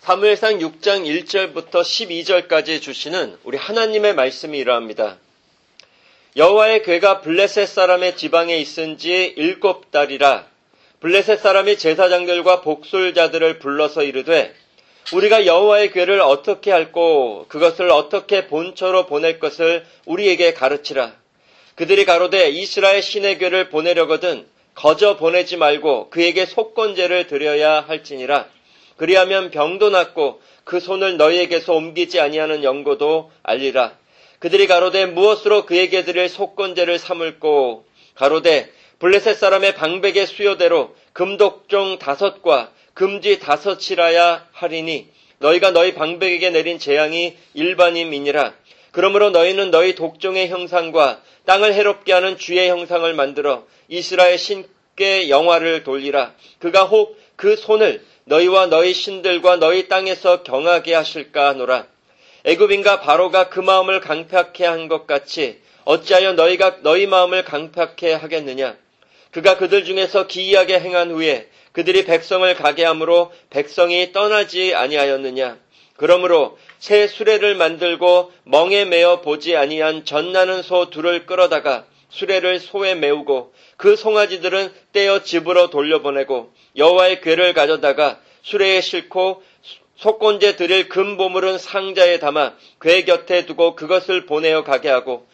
사무엘상 6장 1절부터 12절까지 주시는 우리 하나님의 말씀이 이러합니다. 여호와의 궤가 블레셋 사람의 지방에 있은 지 7달이라 블레셋 사람이 제사장들과 복술자들을 불러서 이르되 우리가 여호와의 궤를 어떻게 할꼬 그것을 어떻게 본처로 보낼 것을 우리에게 가르치라. 그들이 가로되 이스라엘 신의 궤를 보내려거든 거저 보내지 말고 그에게 속건제를 드려야 할지니라. 그리하면 병도 낫고 그 손을 너희에게서 옮기지 아니하는 연고도 알리라. 그들이 가로되 무엇으로 그에게 드릴 속건제를 삼을꼬 가로되 블레셋 사람의 방백의 수요대로 금독종 5과 금지 5이라야 하리니 너희가 너희 방백에게 내린 재앙이 일반임이니라. 그러므로 너희는 너희 독종의 형상과 땅을 해롭게 하는 쥐의 형상을 만들어 이스라엘 신께 영화를 돌리라. 그가 혹 그 손을 너희와 너희 신들과 너희 땅에서 경하게 하실까 하노라. 애굽인과 바로가 그 마음을 강팍해 한 것 같이 어찌하여 너희가 너희 마음을 강팍해 하겠느냐. 그가 그들 중에서 기이하게 행한 후에 그들이 백성을 가게 함으로 백성이 떠나지 아니하였느냐. 그러므로 새 수레를 만들고 멍에 매어 보지 아니한 젖나는 소 2를 끌어다가 수레를 소에 메우고 그 송아지들은 떼어 집으로 돌려보내고 여호와의 궤를 가져다가 수레에 싣고 속건제 드릴 금 보물은 상자에 담아 궤 곁에 두고 그것을 보내어 가게 하고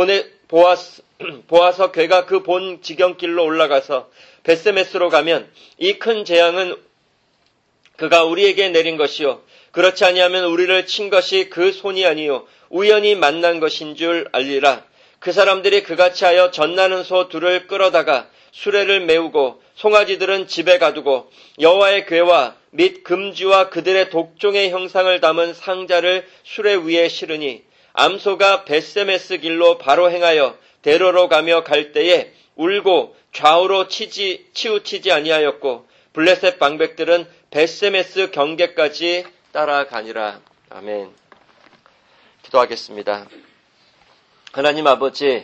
보아서 궤가 그 본 지경길로 올라가서 벳세메스로 가면 이 큰 재앙은 그가 우리에게 내린 것이요 그렇지 아니하면 우리를 친 것이 그 손이 아니요 우연히 만난 것인 줄 알리라. 그 사람들이 그같이 하여 젖나는 소 2를 끌어다가 수레를 메우고 송아지들은 집에 가두고 여호와의 궤와 및 금지와 그들의 독종의 형상을 담은 상자를 수레 위에 실으니 암소가 벳세메스 길로 바로 행하여 대로로 가며 갈 때에 울고 좌우로 치우치지 아니하였고 블레셋 방백들은 벳세메스 경계까지 따라가니라. 아멘. 기도하겠습니다. 하나님 아버지,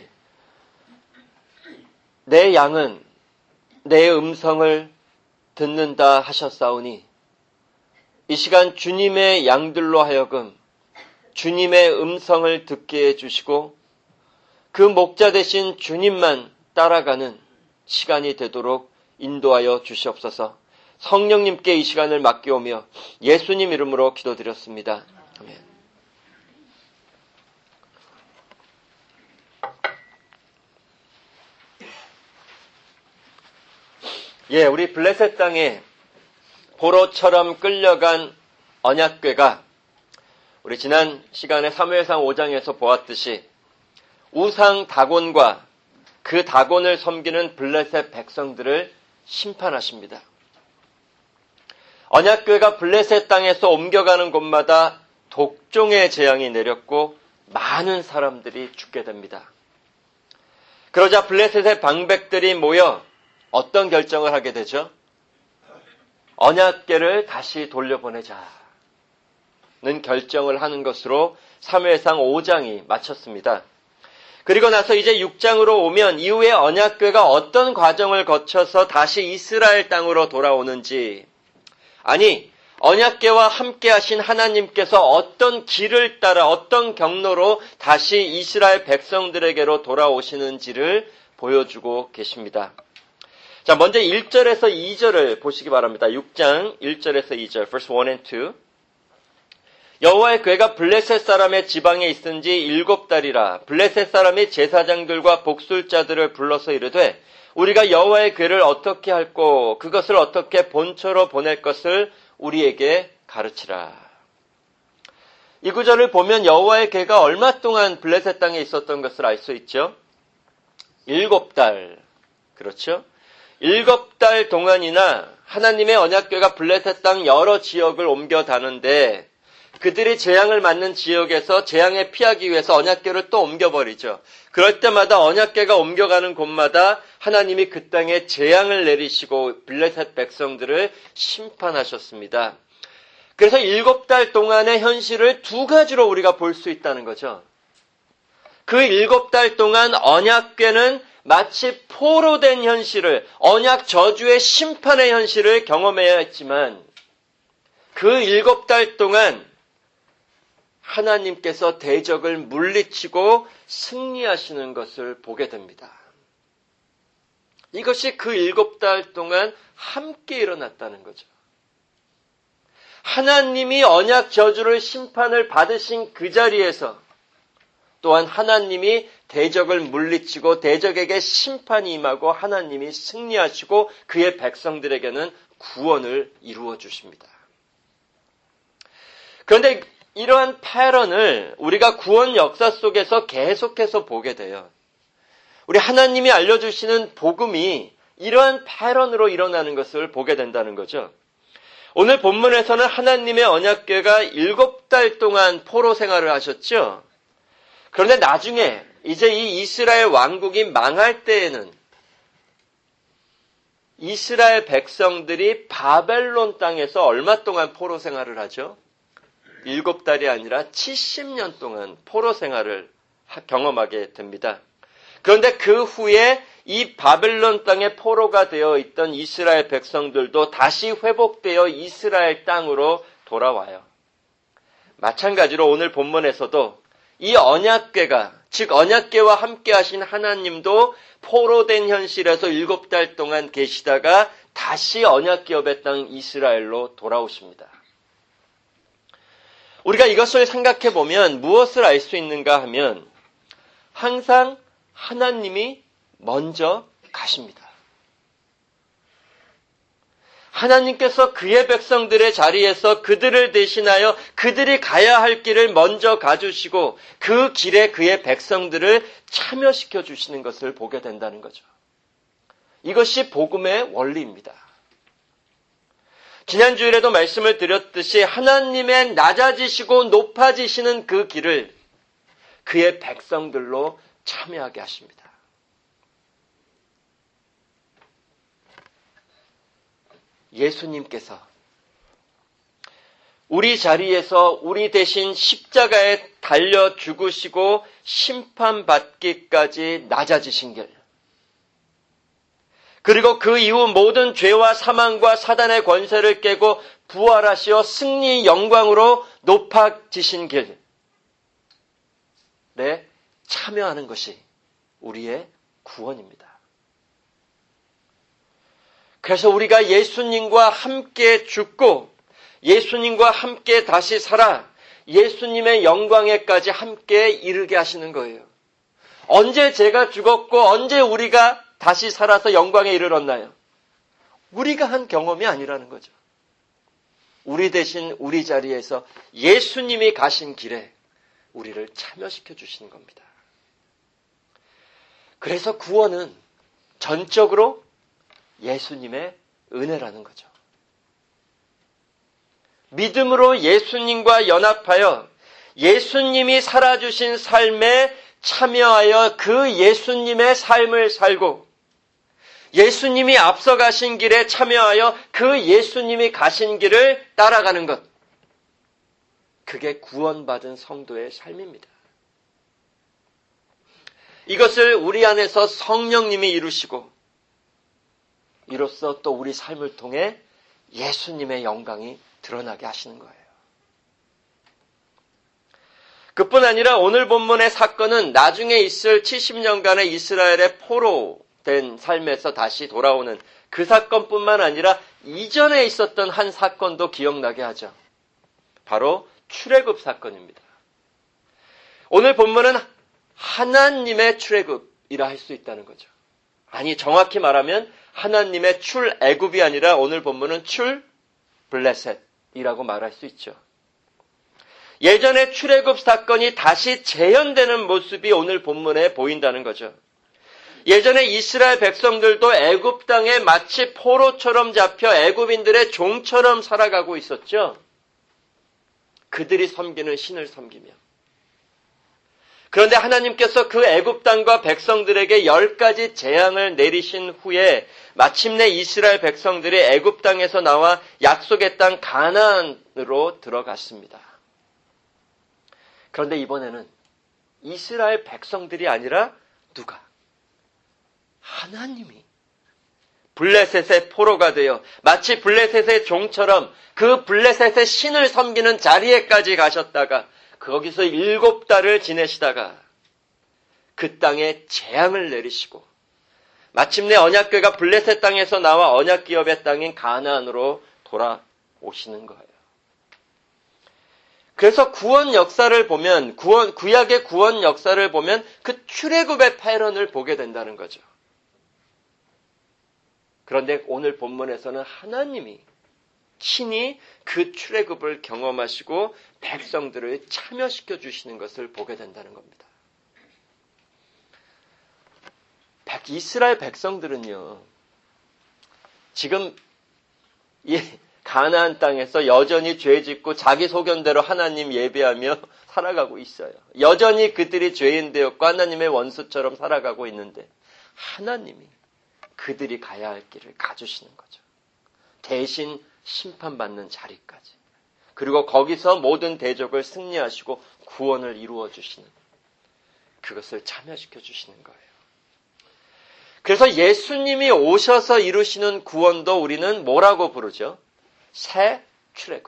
내 양은 내 음성을 듣는다 하셨사오니 이 시간 주님의 양들로 하여금 주님의 음성을 듣게 해주시고 그 목자 되신 주님만 따라가는 시간이 되도록 인도하여 주시옵소서. 성령님께 이 시간을 맡겨오며 예수님 이름으로 기도드렸습니다. 아멘. 우리 블레셋 땅에 포로처럼 끌려간 언약궤가 우리 지난 시간에 사무엘상 5장에서 보았듯이 우상 다곤과 그 다곤을 섬기는 블레셋 백성들을 심판하십니다. 언약궤가 블레셋 땅에서 옮겨가는 곳마다 독종의 재앙이 내렸고 많은 사람들이 죽게 됩니다. 그러자 블레셋의 방백들이 모여 어떤 결정을 하게 되죠? 언약궤를 다시 돌려보내자는 결정을 하는 것으로 사무엘상 5장이 마쳤습니다. 그리고 나서 이제 6장으로 오면 이후에 언약궤가 어떤 과정을 거쳐서 다시 이스라엘 땅으로 돌아오는지, 아니 언약궤와 함께 하신 하나님께서 어떤 길을 따라 어떤 경로로 다시 이스라엘 백성들에게로 돌아오시는지를 보여주고 계십니다. 자, 먼저 1절에서 2절을 보시기 바랍니다. 6장 1절에서 2절, verse 1 and 2. 여호와의 궤가 블레셋 사람의 지방에 있은 지 7달이라 블레셋 사람이 제사장들과 복술자들을 불러서 이르되 우리가 여호와의 궤를 어떻게 할꼬 그것을 어떻게 본처로 보낼 것을 우리에게 가르치라. 이 구절을 보면 여호와의 궤가 얼마 동안 블레셋 땅에 있었던 것을 알 수 있죠. 7달. 그렇죠? 7달 동안이나 하나님의 언약궤가 블레셋 땅 여러 지역을 옮겨 다는데 그들이 재앙을 맞는 지역에서 재앙에 피하기 위해서 언약궤를 또 옮겨버리죠. 그럴 때마다 언약궤가 옮겨가는 곳마다 하나님이 그 땅에 재앙을 내리시고 블레셋 백성들을 심판하셨습니다. 그래서 7달 동안의 현실을 2가지로 우리가 볼 수 있다는 거죠. 그 7달 동안 언약궤는 마치 포로된 현실을, 언약 저주의 심판의 현실을 경험해야 했지만 그 7달 동안 하나님께서 대적을 물리치고 승리하시는 것을 보게 됩니다. 이것이 그 7달 동안 함께 일어났다는 거죠. 하나님이 언약 저주를 심판을 받으신 그 자리에서 또한 하나님이 대적을 물리치고 대적에게 심판이 임하고 하나님이 승리하시고 그의 백성들에게는 구원을 이루어 주십니다. 그런데 이러한 패런을 우리가 구원 역사 속에서 계속해서 보게 돼요. 우리 하나님이 알려주시는 복음이 이러한 패런으로 일어나는 것을 보게 된다는 거죠. 오늘 본문에서는 하나님의 언약궤가 7달 동안 포로 생활을 하셨죠. 그런데 나중에 이제 이 이스라엘 왕국이 망할 때에는 이스라엘 백성들이 바벨론 땅에서 얼마 동안 포로 생활을 하죠? 7달이 아니라 70년 동안 포로 생활을 경험하게 됩니다. 그런데 그 후에 이 바벨론 땅에 포로가 되어 있던 이스라엘 백성들도 다시 회복되어 이스라엘 땅으로 돌아와요. 마찬가지로 오늘 본문에서도 이 언약궤가, 즉 언약궤와 함께 하신 하나님도 포로된 현실에서 7달 동안 계시다가 다시 언약궤업의 땅 이스라엘로 돌아오십니다. 우리가 이것을 생각해 보면 무엇을 알 수 있는가 하면 항상 하나님이 먼저 가십니다. 하나님께서 그의 백성들의 자리에서 그들을 대신하여 그들이 가야 할 길을 먼저 가주시고 그 길에 그의 백성들을 참여시켜 주시는 것을 보게 된다는 거죠. 이것이 복음의 원리입니다. 지난주일에도 말씀을 드렸듯이 하나님의 낮아지시고 높아지시는 그 길을 그의 백성들로 참여하게 하십니다. 예수님께서 우리 자리에서 우리 대신 십자가에 달려 죽으시고 심판받기까지 낮아지신 길, 그리고 그 이후 모든 죄와 사망과 사단의 권세를 깨고 부활하시어 승리 영광으로 높아지신 길에 참여하는 것이 우리의 구원입니다. 그래서 우리가 예수님과 함께 죽고 예수님과 함께 다시 살아 예수님의 영광에까지 함께 이르게 하시는 거예요. 언제 제가 죽었고 언제 우리가 다시 살아서 영광에 이르렀나요? 우리가 한 경험이 아니라는 거죠. 우리 대신 우리 자리에서 예수님이 가신 길에 우리를 참여시켜 주시는 겁니다. 그래서 구원은 전적으로 예수님의 은혜라는 거죠. 믿음으로 예수님과 연합하여 예수님이 살아주신 삶에 참여하여 그 예수님의 삶을 살고 예수님이 앞서가신 길에 참여하여 그 예수님이 가신 길을 따라가는 것. 그게 구원받은 성도의 삶입니다. 이것을 우리 안에서 성령님이 이루시고 이로써 또 우리 삶을 통해 예수님의 영광이 드러나게 하시는 거예요. 그뿐 아니라 오늘 본문의 사건은 나중에 있을 70년간의 이스라엘의 포로된 삶에서 다시 돌아오는 그 사건뿐만 아니라 이전에 있었던 한 사건도 기억나게 하죠. 바로 출애굽 사건입니다. 오늘 본문은 하나님의 출애굽이라 할 수 있다는 거죠. 아니, 정확히 말하면 하나님의 출애굽이 아니라 오늘 본문은 출블레셋이라고 말할 수 있죠. 예전의 출애굽 사건이 다시 재현되는 모습이 오늘 본문에 보인다는 거죠. 예전에 이스라엘 백성들도 애굽 땅에 마치 포로처럼 잡혀 애굽인들의 종처럼 살아가고 있었죠. 그들이 섬기는 신을 섬기며. 그런데 하나님께서 그 애굽 땅과 백성들에게 10가지 재앙을 내리신 후에 마침내 이스라엘 백성들이 애굽 땅에서 나와 약속의 땅 가나안으로 들어갔습니다. 그런데 이번에는 이스라엘 백성들이 아니라 누가? 하나님이 블레셋의 포로가 되어 마치 블레셋의 종처럼 그 블레셋의 신을 섬기는 자리에까지 가셨다가 거기서 7달을 지내시다가 그 땅에 재앙을 내리시고 마침내 언약궤가 블레셋 땅에서 나와 언약기업의 땅인 가나안으로 돌아오시는 거예요. 그래서 구원 역사를 보면 구약의 구원 역사를 보면 그 출애굽의 패런을 보게 된다는 거죠. 그런데 오늘 본문에서는 하나님이 친히 그 출애굽을 경험하시고 백성들을 참여시켜 주시는 것을 보게 된다는 겁니다. 이스라엘 백성들은요, 지금 이 가나안 땅에서 여전히 죄짓고 자기 소견대로 하나님 예배하며 살아가고 있어요. 여전히 그들이 죄인 되었고 하나님의 원수처럼 살아가고 있는데 하나님이 그들이 가야 할 길을 가주시는 거죠. 대신 심판받는 자리까지. 그리고 거기서 모든 대적을 승리하시고 구원을 이루어 주시는, 그것을 참여시켜 주시는 거예요. 그래서 예수님이 오셔서 이루시는 구원도 우리는 뭐라고 부르죠? 새 출애굽.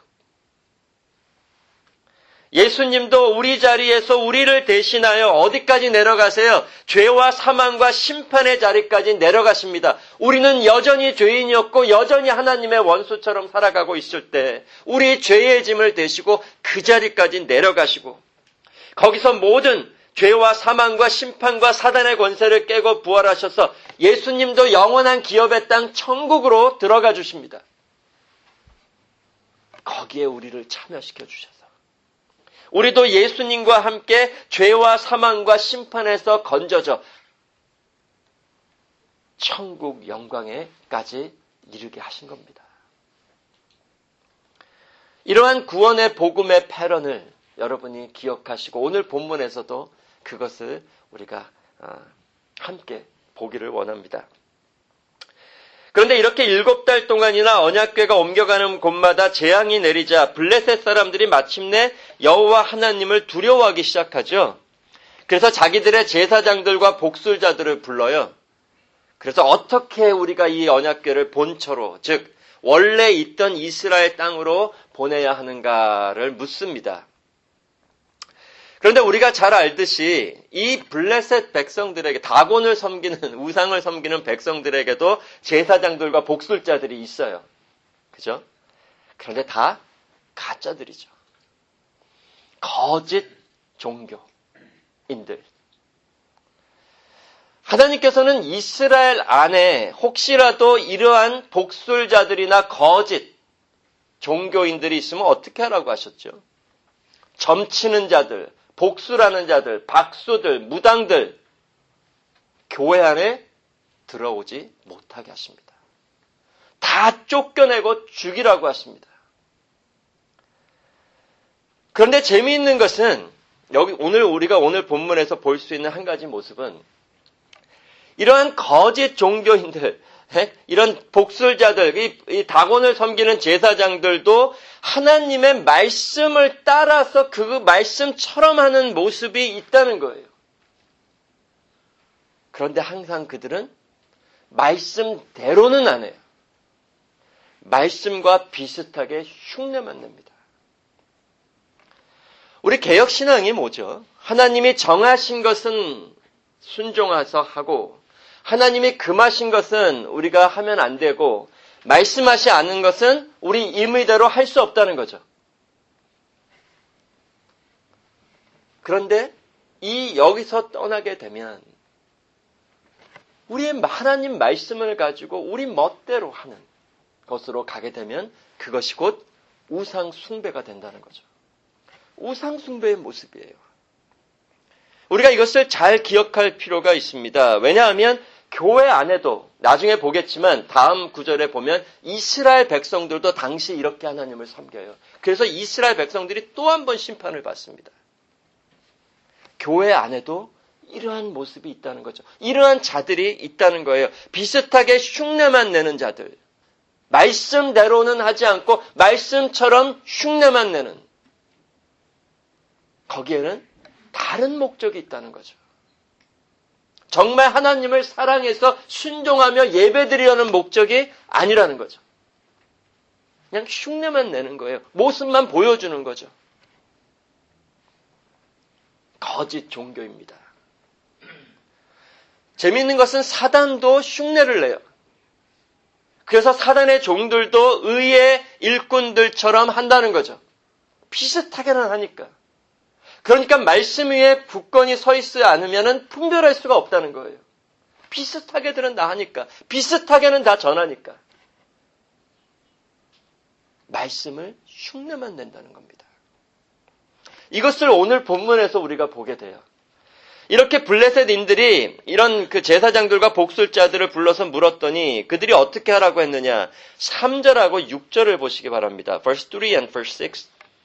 예수님도 우리 자리에서 우리를 대신하여 어디까지 내려가세요? 죄와 사망과 심판의 자리까지 내려가십니다. 우리는 여전히 죄인이었고 여전히 하나님의 원수처럼 살아가고 있을 때 우리 죄의 짐을 대시고 그 자리까지 내려가시고 거기서 모든 죄와 사망과 심판과 사단의 권세를 깨고 부활하셔서 예수님도 영원한 기업의 땅 천국으로 들어가 주십니다. 거기에 우리를 참여시켜 주셔서 우리도 예수님과 함께 죄와 사망과 심판에서 건져져 천국 영광에까지 이르게 하신 겁니다. 이러한 구원의 복음의 패런을 여러분이 기억하시고 오늘 본문에서도 그것을 우리가 함께 보기를 원합니다. 그런데 이렇게 7달 동안이나 언약궤가 옮겨가는 곳마다 재앙이 내리자 블레셋 사람들이 마침내 여호와 하나님을 두려워하기 시작하죠. 그래서 자기들의 제사장들과 복술자들을 불러요. 그래서 어떻게 우리가 이 언약궤를 본처로, 즉 원래 있던 이스라엘 땅으로 보내야 하는가를 묻습니다. 그런데 우리가 잘 알듯이 이 블레셋 백성들에게, 다곤을 섬기는, 우상을 섬기는 백성들에게도 제사장들과 복술자들이 있어요. 그죠? 그런데 다 가짜들이죠. 거짓 종교인들. 하나님께서는 이스라엘 안에 혹시라도 이러한 복술자들이나 거짓 종교인들이 있으면 어떻게 하라고 하셨죠? 점치는 자들, 복수라는 자들, 박수들, 무당들, 교회 안에 들어오지 못하게 하십니다. 다 쫓겨내고 죽이라고 하십니다. 그런데 재미있는 것은 우리가 오늘 본문에서 볼 수 있는 한 가지 모습은 이러한 거짓 종교인들, 이런 복술자들, 이 다곤을 섬기는 제사장들도 하나님의 말씀을 따라서 그 말씀처럼 하는 모습이 있다는 거예요. 그런데 항상 그들은 말씀대로는 안 해요. 말씀과 비슷하게 흉내만 냅니다. 우리 개혁신앙이 뭐죠? 하나님이 정하신 것은 순종해서 하고 하나님이 금하신 것은 우리가 하면 안 되고 말씀하지 않은 것은 우리 임의대로 할 수 없다는 거죠. 그런데 여기서 떠나게 되면 우리의 하나님 말씀을 가지고 우리 멋대로 하는 것으로 가게 되면 그것이 곧 우상 숭배가 된다는 거죠. 우상 숭배의 모습이에요. 우리가 이것을 잘 기억할 필요가 있습니다. 왜냐하면 교회 안에도 나중에 보겠지만 다음 구절에 보면 이스라엘 백성들도 당시 이렇게 하나님을 섬겨요. 그래서 이스라엘 백성들이 또 한 번 심판을 받습니다. 교회 안에도 이러한 모습이 있다는 거죠. 이러한 자들이 있다는 거예요. 비슷하게 흉내만 내는 자들. 말씀대로는 하지 않고 말씀처럼 흉내만 내는. 거기에는 다른 목적이 있다는 거죠. 정말 하나님을 사랑해서 순종하며 예배드리려는 목적이 아니라는 거죠. 그냥 흉내만 내는 거예요. 모습만 보여주는 거죠. 거짓 종교입니다. 재미있는 것은 사단도 흉내를 내요. 그래서 사단의 종들도 의의 일꾼들처럼 한다는 거죠. 비슷하게는 하니까. 그러니까 말씀 위에 굳건히 서 있지 않으면 분별할 수가 없다는 거예요. 비슷하게들은 다 하니까. 비슷하게는 다 전하니까. 말씀을 흉내만 낸다는 겁니다. 이것을 오늘 본문에서 우리가 보게 돼요. 이렇게 블레셋인들이 이런 그 제사장들과 복술자들을 불러서 물었더니 그들이 어떻게 하라고 했느냐. 3절하고 6절을 보시기 바랍니다. verse 3 and verse 6.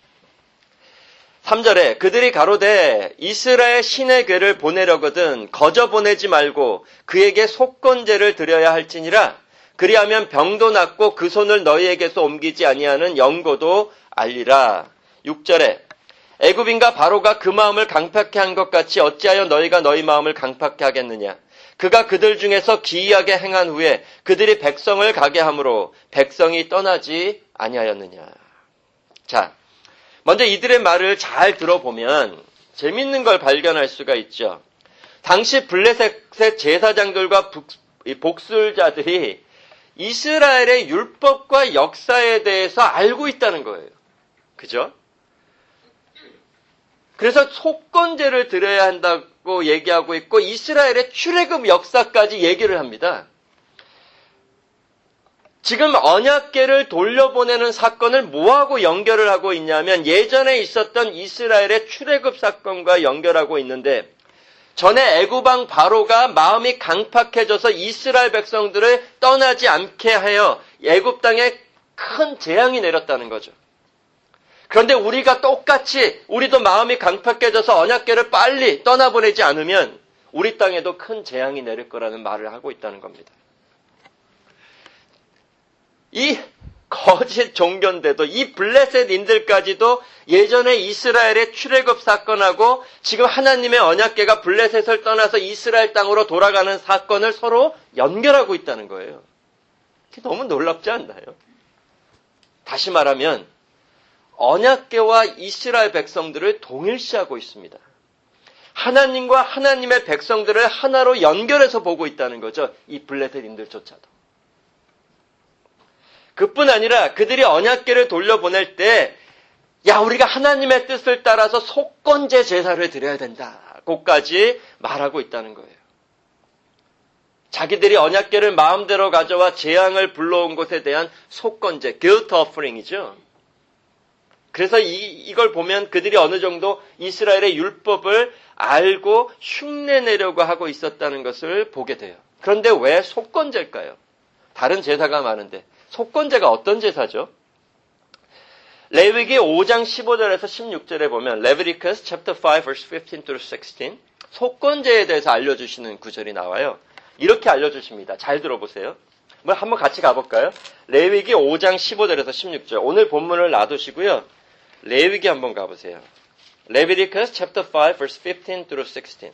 3절에 그들이 가로되 이스라엘 신의 괴를 보내려거든 거저 보내지 말고 그에게 속건제를 드려야 할지니라. 그리하면 병도 낫고 그 손을 너희에게서 옮기지 아니하는 영고도 알리라. 6절에 애굽인과 바로가 그 마음을 강팍케 한 것 같이 어찌하여 너희가 너희 마음을 강팍케 하겠느냐. 그가 그들 중에서 기이하게 행한 후에 그들이 백성을 가게 함으로 백성이 떠나지 아니하였느냐. 자, 먼저 이들의 말을 잘 들어보면 재밌는 걸 발견할 수가 있죠. 당시 블레셋의 제사장들과 복술자들이 이스라엘의 율법과 역사에 대해서 알고 있다는 거예요. 그죠? 그래서 속건제를 드려야 한다고 얘기하고 있고 이스라엘의 출애굽 역사까지 얘기를 합니다. 지금 언약궤를 돌려보내는 사건을 뭐하고 연결을 하고 있냐면 예전에 있었던 이스라엘의 출애굽 사건과 연결하고 있는데 전에 애굽왕 바로가 마음이 강팍해져서 이스라엘 백성들을 떠나지 않게 하여 애굽 땅에 큰 재앙이 내렸다는 거죠. 그런데 우리가 똑같이 우리도 마음이 강팍해져서 언약궤를 빨리 떠나보내지 않으면 우리 땅에도 큰 재앙이 내릴 거라는 말을 하고 있다는 겁니다. 이 거짓 종교인데도 이 블레셋인들까지도 예전에 이스라엘의 출애굽 사건하고 지금 하나님의 언약궤가 블레셋을 떠나서 이스라엘 땅으로 돌아가는 사건을 서로 연결하고 있다는 거예요. 너무 놀랍지 않나요? 다시 말하면 언약궤와 이스라엘 백성들을 동일시하고 있습니다. 하나님과 하나님의 백성들을 하나로 연결해서 보고 있다는 거죠. 이 블레셋인들조차도. 그뿐 아니라 그들이 언약궤를 돌려보낼 때 야, 우리가 하나님의 뜻을 따라서 속건제 제사를 드려야 된다고까지 말하고 있다는 거예요. 자기들이 언약궤를 마음대로 가져와 재앙을 불러온 것에 대한 속건제, guilt offering이죠. 그래서 이걸 보면 그들이 어느 정도 이스라엘의 율법을 알고 흉내내려고 하고 있었다는 것을 보게 돼요. 그런데 왜 속건제일까요? 다른 제사가 많은데 속건제가 어떤 제사죠? 레위기 5장 15절에서 16절에 보면 Leviticus chapter 5 verse 15 through 16 속건제에 대해서 알려주시는 구절이 나와요. 이렇게 알려주십니다. 잘 들어보세요. 한번 같이 가볼까요? 레위기 5장 15절에서 16절 오늘 본문을 놔두시고요. 레위기 한번 가보세요. Leviticus chapter 5 verse 15 through 16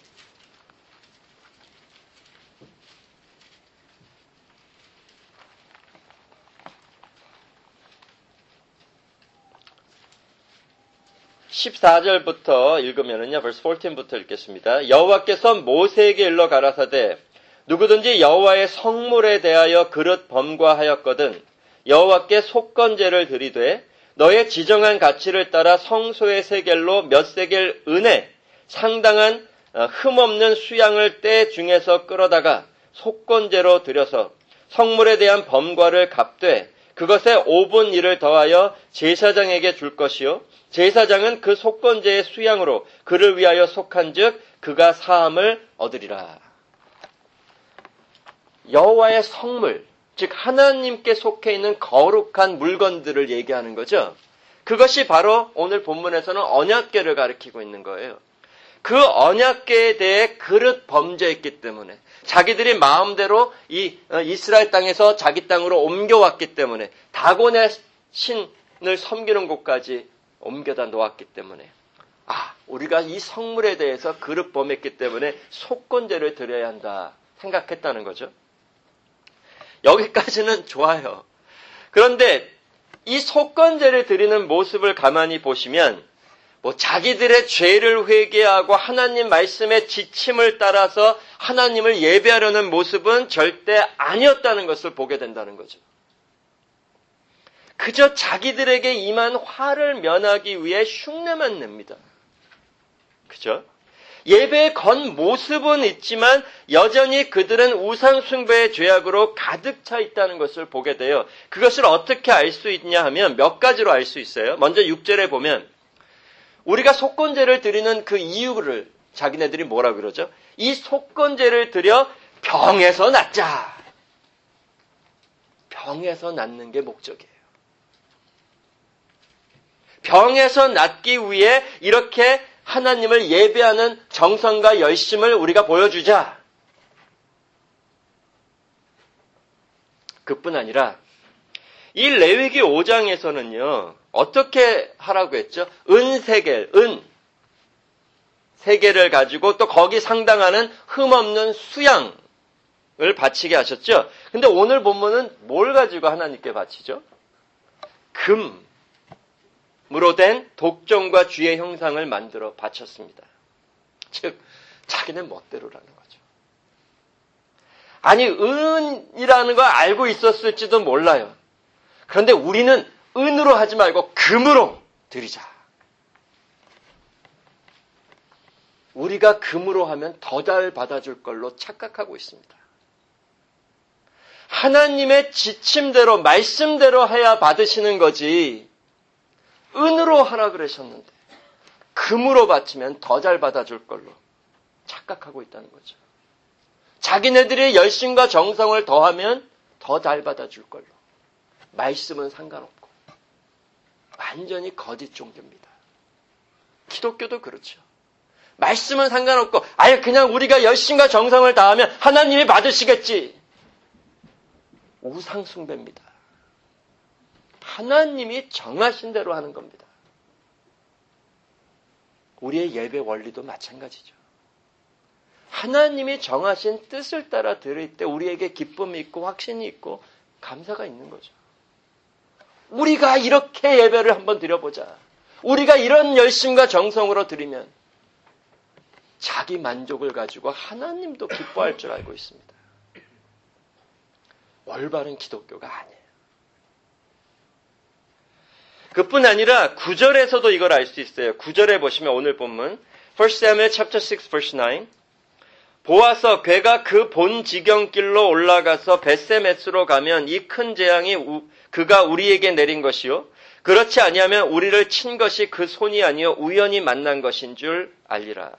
14절부터 읽으면은요, verse 14부터 읽겠습니다. 여호와께서 모세에게 일러 가라사대 누구든지 여호와의 성물에 대하여 그릇 범과하였거든 여호와께 속건제를 드리되 너의 지정한 가치를 따라 성소의 세겔로 몇 세겔 은에 상당한 흠없는 수양을 때 중에서 끌어다가 속건제로 드려서 성물에 대한 범과를 갚되 그것에 5분 1을 더하여 제사장에게 줄 것이요 제사장은 그 속건제의 수양으로 그를 위하여 속한즉 그가 사함을 얻으리라. 여호와의 성물, 즉 하나님께 속해 있는 거룩한 물건들을 얘기하는 거죠. 그것이 바로 오늘 본문에서는 언약궤를 가리키고 있는 거예요. 그 언약궤에 대해 그릇 범죄했기 때문에 자기들이 마음대로 이스라엘 땅에서 자기 땅으로 옮겨왔기 때문에 다곤의 신을 섬기는 곳까지 옮겨다 놓았기 때문에 우리가 이 성물에 대해서 그릇 범했기 때문에 속건제를 드려야 한다 생각했다는 거죠. 여기까지는 좋아요. 그런데 이 속건제를 드리는 모습을 가만히 보시면 자기들의 죄를 회개하고 하나님 말씀의 지침을 따라서 하나님을 예배하려는 모습은 절대 아니었다는 것을 보게 된다는 거죠. 그저 자기들에게 임한 화를 면하기 위해 흉내만 냅니다. 그죠? 예배에 건 모습은 있지만 여전히 그들은 우상숭배의 죄악으로 가득 차 있다는 것을 보게 돼요. 그것을 어떻게 알 수 있냐 하면 몇 가지로 알 수 있어요. 먼저 6절에 보면 우리가 속건제를 드리는 그 이유를 자기네들이 뭐라 그러죠? 이 속건제를 드려 병에서 낫자. 병에서 낫는 게 목적이에요. 병에서 낫기 위해 이렇게 하나님을 예배하는 정성과 열심을 우리가 보여주자. 그뿐 아니라 이 레위기 5장에서는요. 어떻게 하라고 했죠? 은 3개, 은 3개를 가지고 또 거기 상당하는 흠없는 수양을 바치게 하셨죠? 근데 오늘 본문은 뭘 가지고 하나님께 바치죠? 금으로 된 독종과 쥐의 형상을 만들어 바쳤습니다. 즉 자기네 멋대로라는 거죠. 아니 은이라는 걸 알고 있었을지도 몰라요. 그런데 우리는 은으로 하지 말고 금으로 드리자. 우리가 금으로 하면 더 잘 받아줄 걸로 착각하고 있습니다. 하나님의 지침대로 말씀대로 해야 받으시는 거지 은으로 하라 그러셨는데 금으로 바치면 더 잘 받아줄 걸로 착각하고 있다는 거죠. 자기네들의 열심과 정성을 더하면 더 잘 받아줄 걸로. 말씀은 상관없고 완전히 거짓 종교입니다. 기독교도 그렇죠. 말씀은 상관없고 아예 그냥 우리가 열심과 정성을 다하면 하나님이 받으시겠지. 우상 숭배입니다. 하나님이 정하신 대로 하는 겁니다. 우리의 예배 원리도 마찬가지죠. 하나님이 정하신 뜻을 따라 드릴 때 우리에게 기쁨이 있고 확신이 있고 감사가 있는 거죠. 우리가 이렇게 예배를 한번 드려보자. 우리가 이런 열심과 정성으로 드리면 자기 만족을 가지고 하나님도 기뻐할 줄 알고 있습니다. 올바른 기독교가 아니에요. 그뿐 아니라 9절에서도 이걸 알 수 있어요. 9절에 보시면 오늘 본문 1 Samuel chapter 6 verse 9 보아서 괴가 그 본 지경길로 올라가서 벳세메스로 가면 이 큰 재앙이 그가 우리에게 내린 것이요 그렇지 아니하면 우리를 친 것이 그 손이 아니요 우연히 만난 것인 줄 알리라.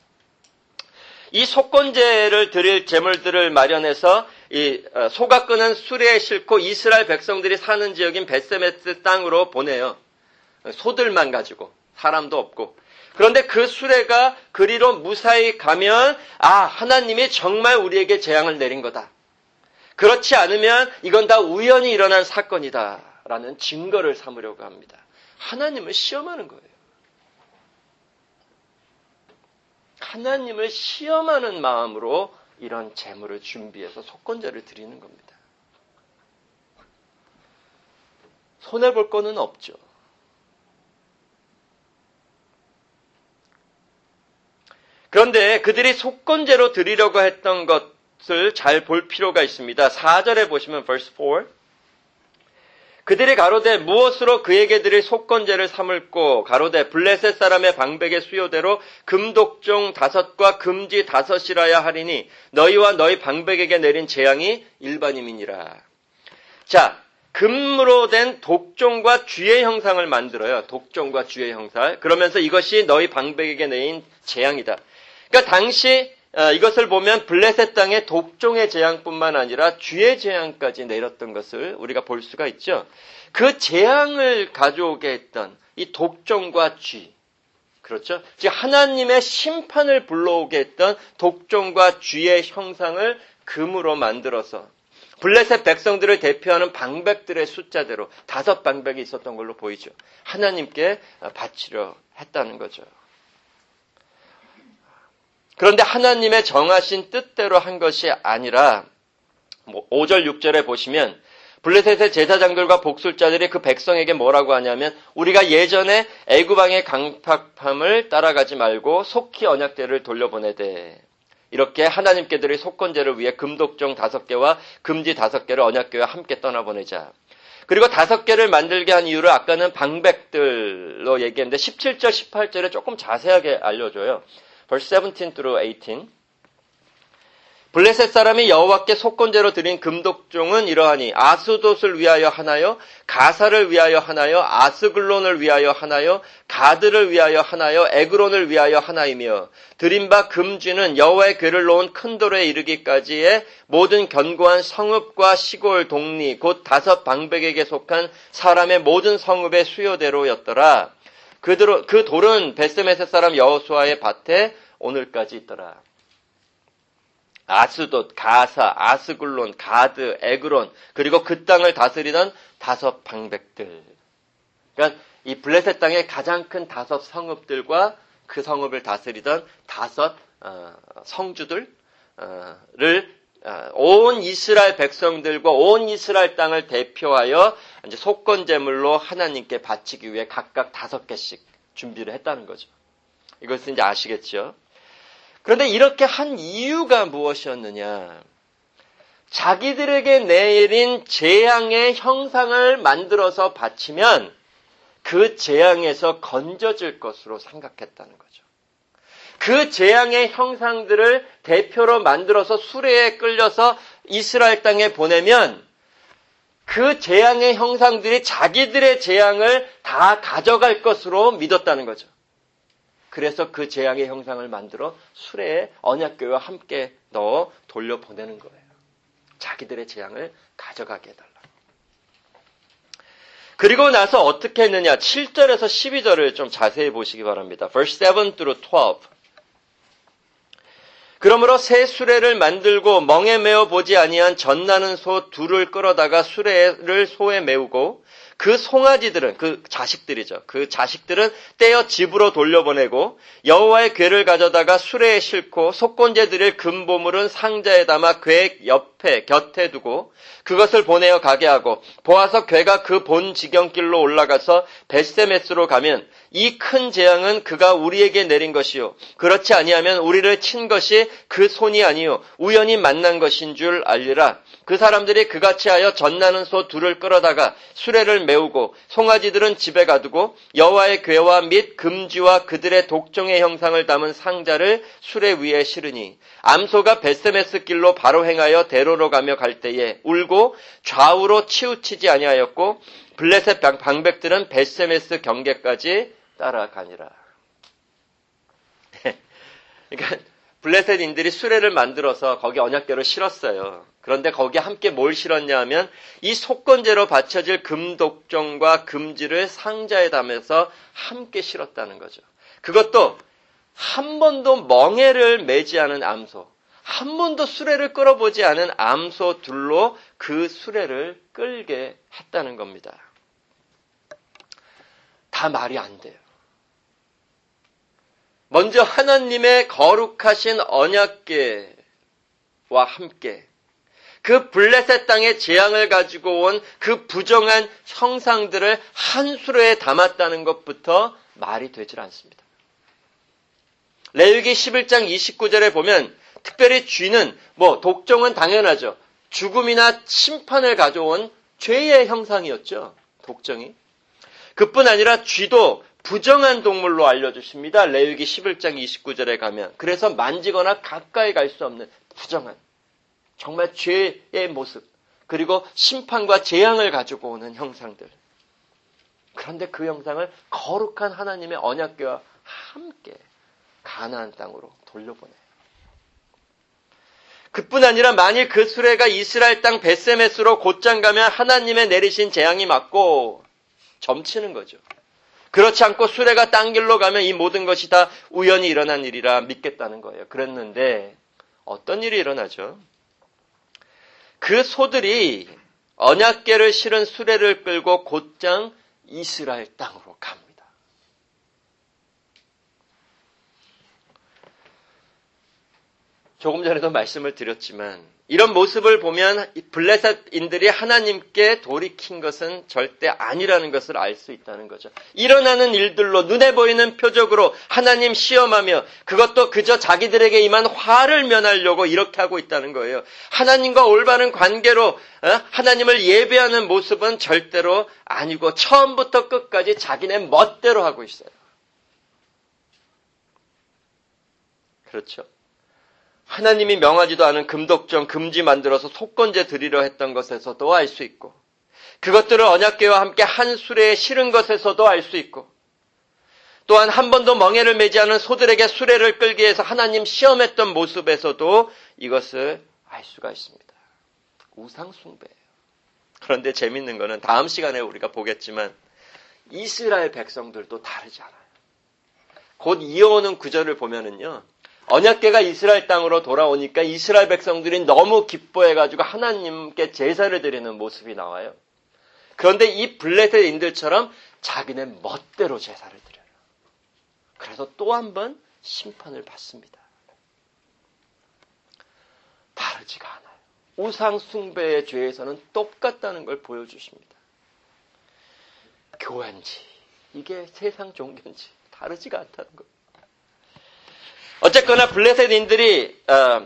이 속건제를 드릴 제물들을 마련해서 이 소가 끄는 수레에 싣고 이스라엘 백성들이 사는 지역인 벳세메스 땅으로 보내요. 소들만 가지고 사람도 없고. 그런데 그 수레가 그리로 무사히 가면 하나님이 정말 우리에게 재앙을 내린 거다. 그렇지 않으면 이건 다 우연히 일어난 사건이다 라는 증거를 삼으려고 합니다. 하나님을 시험하는 거예요. 하나님을 시험하는 마음으로 이런 제물을 준비해서 속건제를 드리는 겁니다. 손해볼 거는 없죠. 그런데 그들이 속건제로 드리려고 했던 것을 잘 볼 필요가 있습니다. 4절에 보시면 verse 4 그들이 가로되 무엇으로 그에게 드릴 속건제를 삼을꼬 가로되 블레셋 사람의 방백의 수요대로 금독종 5과 금지 5이라야 하리니 너희와 너희 방백에게 내린 재앙이 일반임이니라. 자, 금으로 된 독종과 쥐의 형상을 만들어요. 독종과 쥐의 형상. 그러면서 이것이 너희 방백에게 내린 재앙이다. 그러니까 당시 이것을 보면 블레셋 땅에 독종의 재앙뿐만 아니라 쥐의 재앙까지 내렸던 것을 우리가 볼 수가 있죠. 그 재앙을 가져오게 했던 이 독종과 쥐, 그렇죠? 즉 하나님의 심판을 불러오게 했던 독종과 쥐의 형상을 금으로 만들어서 블레셋 백성들을 대표하는 방백들의 숫자대로 5 방백이 있었던 걸로 보이죠. 하나님께 바치려 했다는 거죠. 그런데 하나님의 정하신 뜻대로 한 것이 아니라 5절 6절에 보시면 블레셋의 제사장들과 복술자들이 그 백성에게 뭐라고 하냐면 우리가 예전에 애굽왕의 강팍함을 따라가지 말고 속히 언약궤를 돌려보내되 이렇게 하나님께들의 속건제를 위해 금독종 5개와 금지 5개를 언약궤와 함께 떠나보내자. 그리고 5개를 만들게 한 이유를 아까는 방백들로 얘기했는데 17절 18절에 조금 자세하게 알려줘요. verse 17 through 18. 블레셋 사람이 여호와께 속건제로 드린 금독종은 이러하니 아스돗을 위하여 하나요? 가사를 위하여 하나요? 아스글론을 위하여 하나요? 가드를 위하여 하나요? 에그론을 위하여 하나이며 드린 바 금쥐는 여호와의 궤를 놓은 큰 도로에 이르기까지의 모든 견고한 성읍과 시골 동리 곧 5 방백에게 속한 사람의 모든 성읍의 수요대로였더라. 그 돌은 베스메셋 사람 여호수아의 밭에 오늘까지 있더라. 아스돗, 가사, 아스글론, 가드, 에그론 그리고 그 땅을 다스리던 5 방백들. 그러니까 이 블레셋 땅의 가장 큰 5 성읍들과 그 성읍을 다스리던 5 성주들을 온 이스라엘 백성들과 온 이스라엘 땅을 대표하여 이제 속건제물로 하나님께 바치기 위해 각각 5개씩 준비를 했다는 거죠. 이것은 이제 아시겠죠? 그런데 이렇게 한 이유가 무엇이었느냐? 자기들에게 내린 재앙의 형상을 만들어서 바치면 그 재앙에서 건져질 것으로 생각했다는 거죠. 그 재앙의 형상들을 대표로 만들어서 수레에 끌려서 이스라엘 땅에 보내면 그 재앙의 형상들이 자기들의 재앙을 다 가져갈 것으로 믿었다는 거죠. 그래서 그 재앙의 형상을 만들어 수레에 언약궤와 함께 넣어 돌려보내는 거예요. 자기들의 재앙을 가져가게 해달라. 그리고 나서 어떻게 했느냐. 7절에서 12절을 좀 자세히 보시기 바랍니다. verse 7 through 12. 그러므로 새 수레를 만들고 멍에 메어 보지 아니한 젖나는 소 2를 끌어다가 수레를 소에 메우고 그 송아지들은 그 자식들이죠. 그 자식들은 떼어 집으로 돌려보내고 여호와의 궤를 가져다가 수레에 싣고 속건제 드릴 금보물은 상자에 담아 궤 옆에 곁에 두고 그것을 보내어 가게 하고 보아서 궤가 그 본 지경길로 올라가서 벳세메스로 가면 이 큰 재앙은 그가 우리에게 내린 것이요 그렇지 아니하면 우리를 친 것이 그 손이 아니요 우연히 만난 것인 줄 알리라. 그 사람들이 그같이 하여 젖나는 소 2를 끌어다가 수레를 메우고 송아지들은 집에 가두고 여호와의 궤와 및 금쥐와 그들의 독종의 형상을 담은 상자를 수레 위에 실으니 암소가 벳세메스 길로 바로 행하여 대로로 가며 갈 때에 울고 좌우로 치우치지 아니하였고 블레셋 방백들은 벳세메스 경계까지 따라가니라. 그러니까 블레셋인들이 수레를 만들어서 거기 언약궤를 실었어요. 그런데 거기에 함께 뭘 실었냐 하면 이 속건제로 바쳐질 금독종과 금지를 상자에 담아서 함께 실었다는 거죠. 그것도 한 번도 멍에를 매지 않은 암소, 한 번도 수레를 끌어보지 않은 암소 둘로 그 수레를 끌게 했다는 겁니다. 다 말이 안 돼요. 먼저 하나님의 거룩하신 언약궤와 함께 그 블레셋 땅의 재앙을 가지고 온 그 부정한 형상들을 한 수레에 담았다는 것부터 말이 되질 않습니다. 레위기 11장 29절에 보면 특별히 쥐는 독종은 당연하죠. 죽음이나 심판을 가져온 죄의 형상이었죠. 독종이. 그뿐 아니라 쥐도 부정한 동물로 알려주십니다. 레위기 11장 29절에 가면. 그래서 만지거나 가까이 갈 수 없는 부정한 정말 죄의 모습 그리고 심판과 재앙을 가지고 오는 형상들. 그런데 그 형상을 거룩한 하나님의 언약궤와 함께 가나안 땅으로 돌려보내요. 그뿐 아니라 만일 그 수레가 이스라엘 땅 벳세메스로 곧장 가면 하나님의 내리신 재앙이 맞고 점치는 거죠. 그렇지 않고 수레가 딴 길로 가면 이 모든 것이 다 우연히 일어난 일이라 믿겠다는 거예요. 그랬는데 어떤 일이 일어나죠? 그 소들이 언약궤를 실은 수레를 끌고 곧장 이스라엘 땅으로 갑니다. 조금 전에도 말씀을 드렸지만 이런 모습을 보면 블레셋인들이 하나님께 돌이킨 것은 절대 아니라는 것을 알 수 있다는 거죠. 일어나는 일들로 눈에 보이는 표적으로 하나님 시험하며 그것도 그저 자기들에게 임한 화를 면하려고 이렇게 하고 있다는 거예요. 하나님과 올바른 관계로 하나님을 예배하는 모습은 절대로 아니고 처음부터 끝까지 자기네 멋대로 하고 있어요. 그렇죠. 하나님이 명하지도 않은 금독점, 금지 만들어서 속건제 드리려 했던 것에서도 알 수 있고 그것들을 언약궤와 함께 한 수레에 실은 것에서도 알 수 있고 또한 한 번도 멍에를 매지 않은 소들에게 수레를 끌기 위해서 하나님 시험했던 모습에서도 이것을 알 수가 있습니다. 우상숭배예요. 그런데 재밌는 거는 다음 시간에 우리가 보겠지만 이스라엘 백성들도 다르지 않아요. 곧 이어오는 구절을 보면은요. 언약궤가 이스라엘 땅으로 돌아오니까 이스라엘 백성들이 너무 기뻐해가지고 하나님께 제사를 드리는 모습이 나와요. 그런데 이 블레셋인들처럼 자기네 멋대로 제사를 드려요. 그래서 또 한 번 심판을 받습니다. 다르지가 않아요. 우상 숭배의 죄에서는 똑같다는 걸 보여주십니다. 교회인지 이게 세상 종교인지 다르지가 않다는 거예요. 어쨌거나 블레셋인들이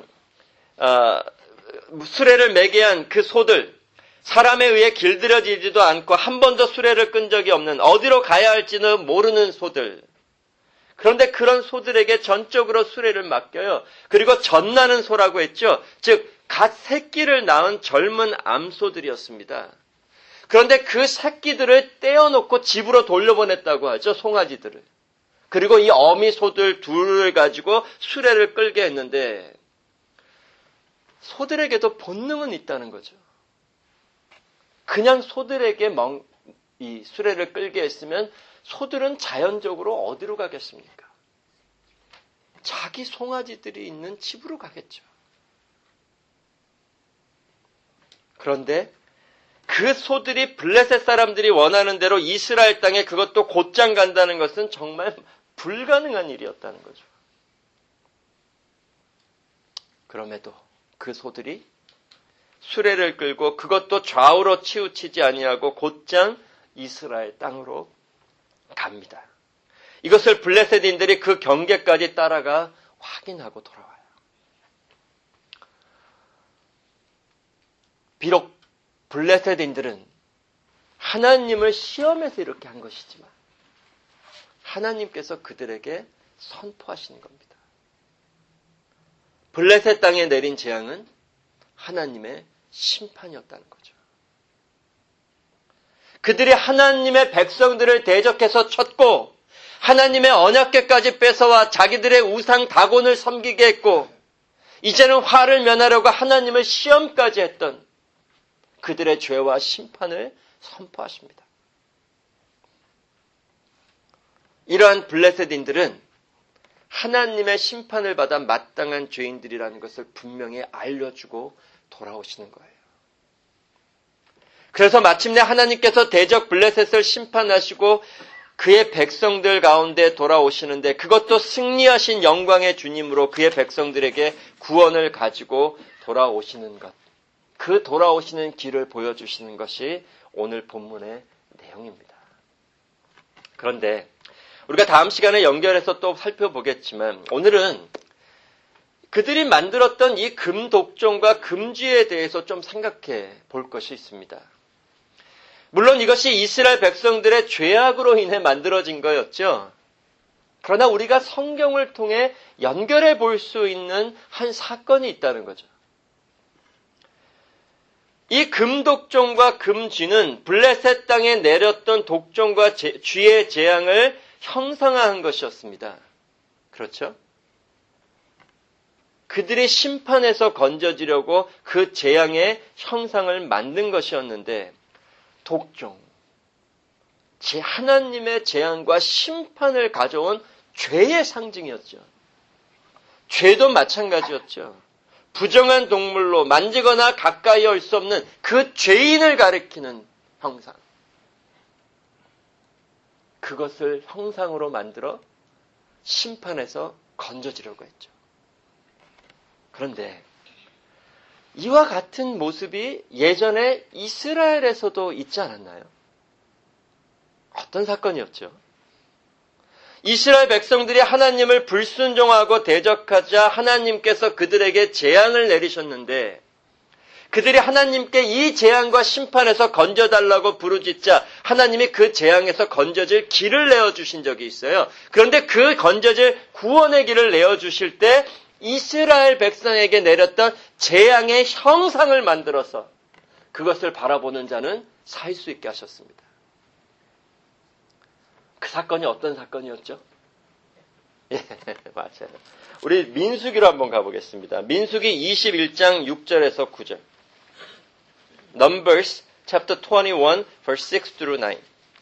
수레를 매게 한 그 소들, 사람에 의해 길들여지지도 않고 한 번도 수레를 끈 적이 없는 어디로 가야 할지는 모르는 소들. 그런데 그런 소들에게 전적으로 수레를 맡겨요. 그리고 젖나는 소라고 했죠. 즉 갓 새끼를 낳은 젊은 암소들이었습니다. 그런데 그 새끼들을 떼어놓고 집으로 돌려보냈다고 하죠. 송아지들을. 그리고 이 어미 소들 둘을 가지고 수레를 끌게 했는데 소들에게도 본능은 있다는 거죠. 그냥 소들에게 이 수레를 끌게 했으면 소들은 자연적으로 어디로 가겠습니까? 자기 송아지들이 있는 집으로 가겠죠. 그런데 그 소들이 블레셋 사람들이 원하는 대로 이스라엘 땅에 그것도 곧장 간다는 것은 정말 불가능한 일이었다는 거죠. 그럼에도 그 소들이 수레를 끌고 그것도 좌우로 치우치지 아니하고 곧장 이스라엘 땅으로 갑니다. 이것을 블레셋인들이 그 경계까지 따라가 확인하고 돌아와요. 비록 블레셋인들은 하나님을 시험해서 이렇게 한 것이지만 하나님께서 그들에게 선포하시는 겁니다. 블레셋 땅에 내린 재앙은 하나님의 심판이었다는 거죠. 그들이 하나님의 백성들을 대적해서 쳤고 하나님의 언약궤까지 뺏어와 자기들의 우상 다곤을 섬기게 했고 이제는 화를 면하려고 하나님을 시험까지 했던 그들의 죄와 심판을 선포하십니다. 이러한 블레셋인들은 하나님의 심판을 받아 마땅한 죄인들이라는 것을 분명히 알려주고 돌아오시는 거예요. 그래서 마침내 하나님께서 대적 블레셋을 심판하시고 그의 백성들 가운데 돌아오시는데 그것도 승리하신 영광의 주님으로 그의 백성들에게 구원을 가지고 돌아오시는 것. 그 돌아오시는 길을 보여주시는 것이 오늘 본문의 내용입니다. 그런데 우리가 다음 시간에 연결해서 또 살펴보겠지만 오늘은 그들이 만들었던 이 금독종과 금쥐에 대해서 좀 생각해 볼 것이 있습니다. 물론 이것이 이스라엘 백성들의 죄악으로 인해 만들어진 거였죠. 그러나 우리가 성경을 통해 연결해 볼 수 있는 한 사건이 있다는 거죠. 이 금독종과 금쥐는 블레셋 땅에 내렸던 독종과 쥐의 재앙을 형상화한 것이었습니다. 그렇죠? 그들이 심판에서 건져지려고 그 재앙의 형상을 만든 것이었는데 독종, 하나님의 재앙과 심판을 가져온 죄의 상징이었죠. 죄도 마찬가지였죠. 부정한 동물로 만지거나 가까이 할 수 없는 그 죄인을 가리키는 형상. 그것을 형상으로 만들어 심판에서 건져지려고 했죠. 그런데 이와 같은 모습이 예전에 이스라엘에서도 있지 않았나요? 어떤 사건이었죠? 이스라엘 백성들이 하나님을 불순종하고 대적하자 하나님께서 그들에게 재앙을 내리셨는데 그들이 하나님께 이 재앙과 심판에서 건져달라고 부르짖자 하나님이 그 재앙에서 건져질 길을 내어주신 적이 있어요. 그런데 그 건져질 구원의 길을 내어주실 때 이스라엘 백성에게 내렸던 재앙의 형상을 만들어서 그것을 바라보는 자는 살 수 있게 하셨습니다. 그 사건이 어떤 사건이었죠? 예, 맞아요. 우리 민수기로 한번 가보겠습니다. 민수기 21장 6절에서 9절. Numbers chapter 21 verse 6 through 9.